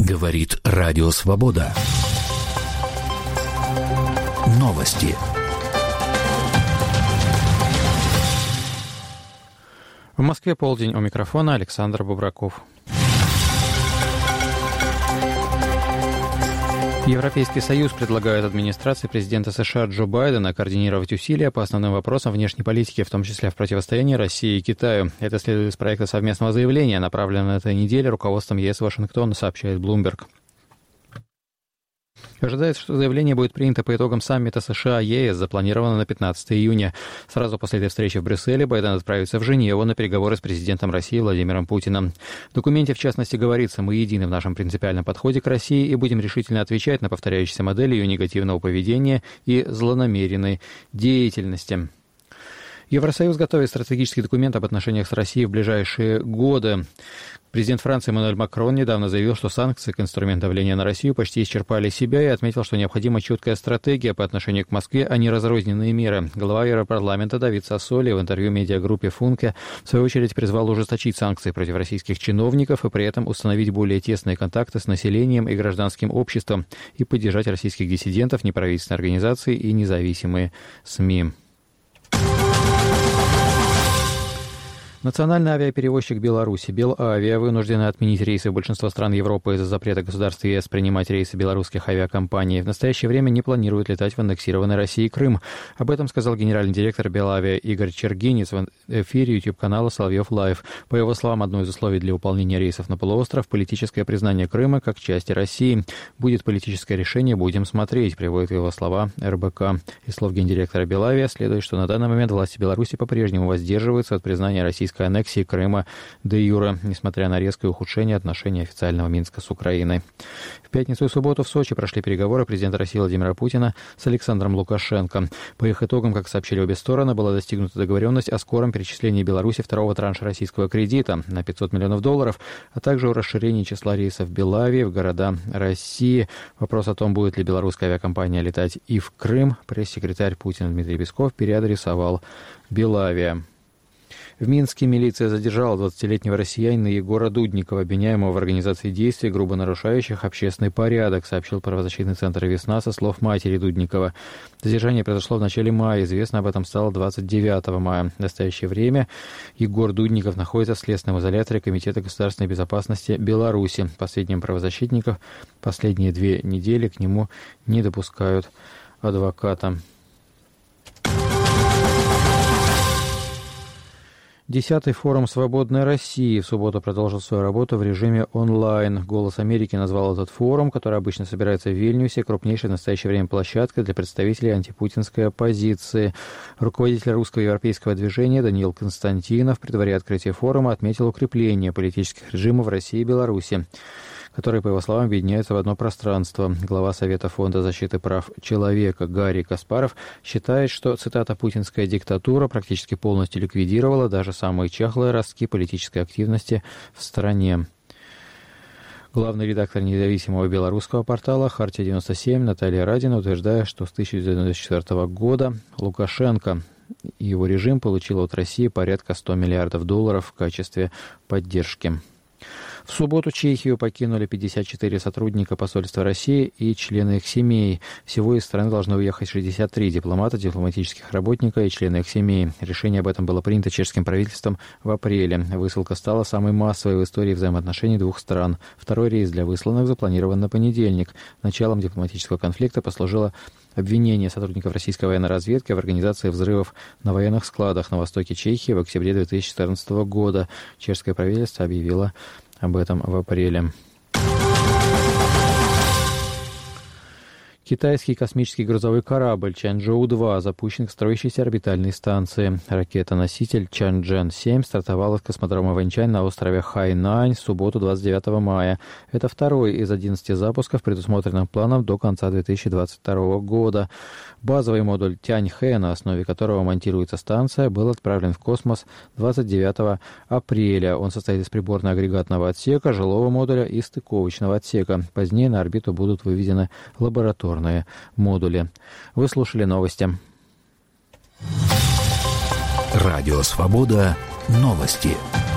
Говорит Радио Свобода. Новости. В Москве полдень, у микрофона Александр Бубраков. Европейский Союз предлагает администрации президента США Джо Байдена координировать усилия по основным вопросам внешней политики, в том числе в противостоянии России и Китаю. Это следует из проекта совместного заявления, направленного на этой неделе руководством ЕС Вашингтона, сообщает Bloomberg. Ожидается, что заявление будет принято по итогам саммита США-ЕС, запланировано на 15 июня. Сразу после этой встречи в Брюсселе Байден отправится в Женеву на переговоры с президентом России Владимиром Путиным. В документе, в частности, говорится: «Мы едины в нашем принципиальном подходе к России и будем решительно отвечать на повторяющиеся модели ее негативного поведения и злонамеренной деятельности». Евросоюз готовит стратегический документ об отношениях с Россией в ближайшие годы. Президент Франции Эммануэль Макрон недавно заявил, что санкции как инструмент давления на Россию почти исчерпали себя, и отметил, что необходима четкая стратегия по отношению к Москве, а не разрозненные меры. Глава Европарламента Давид Сассоли в интервью медиагруппе «Функе» в свою очередь призвал ужесточить санкции против российских чиновников и при этом установить более тесные контакты с населением и гражданским обществом и поддержать российских диссидентов, неправительственные организации и независимые СМИ. Национальный авиаперевозчик Беларуси Белавиа вынуждена отменить рейсы в большинство стран Европы из-за запрета государств ЕС принимать рейсы белорусских авиакомпаний. В настоящее время не планирует летать в аннексированный Россией Крым. Об этом сказал генеральный директор Белавиа Игорь Чергинец в эфире YouTube-канала «Соловьев Лайв». По его словам, одно из условий для выполнения рейсов на полуостров – политическое признание Крыма как части России. «Будет политическое решение, будем смотреть», приводит его слова РБК. Из слов гендиректора Белавиа следует, что на данный момент власти Беларуси по-прежнему воздерживаются от признания российской аннексии Крыма де юре, несмотря на резкое ухудшение отношений официального Минска с Украиной. В пятницу и субботу в Сочи прошли переговоры президента России Владимира Путина с Александром Лукашенко. По их итогам, как сообщили обе стороны, была достигнута договоренность о скором перечислении Беларуси второго транша российского кредита на $500 миллионов, а также о расширении числа рейсов Белавии в города России. Вопрос о том, будет ли белорусская авиакомпания летать и в Крым, пресс-секретарь Путина Дмитрий Песков переадресовал Белавия. В Минске милиция задержала 20-летнего россиянина Егора Дудникова, обвиняемого в организации действий, грубо нарушающих общественный порядок, сообщил правозащитный центр «Весна» со слов матери Дудникова. Задержание произошло в начале мая. Известно об этом стало 29 мая. В настоящее время Егор Дудников находится в следственном изоляторе Комитета государственной безопасности Беларуси. Последним правозащитников последние 2 недели к нему не допускают адвоката. 10-й форум «Свободной России» в субботу продолжил свою работу в режиме онлайн. «Голос Америки» назвал этот форум, который обычно собирается в Вильнюсе, крупнейшей в настоящее время площадкой для представителей антипутинской оппозиции. Руководитель русского европейского движения Даниил Константинов при дворе открытия форума отметил укрепление политических режимов в России и Беларуси, которые, по его словам, объединяются в одно пространство. Глава Совета фонда защиты прав человека Гарри Каспаров считает, что, цитата, «путинская диктатура практически полностью ликвидировала даже самые чахлые ростки политической активности в стране». Главный редактор независимого белорусского портала «Хартия-97» Наталья Радина утверждает, что с 1994 года Лукашенко и его режим получил от России порядка $100 миллиардов в качестве поддержки. В субботу Чехию покинули 54 сотрудника посольства России и члены их семей. Всего из страны должны уехать 63 дипломата, дипломатических работника и члены их семей. Решение об этом было принято чешским правительством в апреле. Высылка стала самой массовой в истории взаимоотношений двух стран. Второй рейс для высланных запланирован на понедельник. Началом дипломатического конфликта послужило обвинение сотрудников российской военной разведки в организации взрывов на военных складах на востоке Чехии в октябре 2014 года. Чешское правительство объявило об этом в апреле. Китайский космический грузовой корабль Чанчжоу-2 запущен к строящейся орбитальной станции. Ракета-носитель Чанчжэн-7 стартовала с космодрома Вэньчань на острове Хайнань в субботу 29 мая. Это второй из 11 запусков, предусмотренных планом до конца 2022 года. Базовый модуль Тяньхэ, на основе которого монтируется станция, был отправлен в космос 29 апреля. Он состоит из приборно-агрегатного отсека, жилого модуля и стыковочного отсека. Позднее на орбиту будут выведены лабораторные модули. Вы слушали новости. Радио «Свобода». Новости.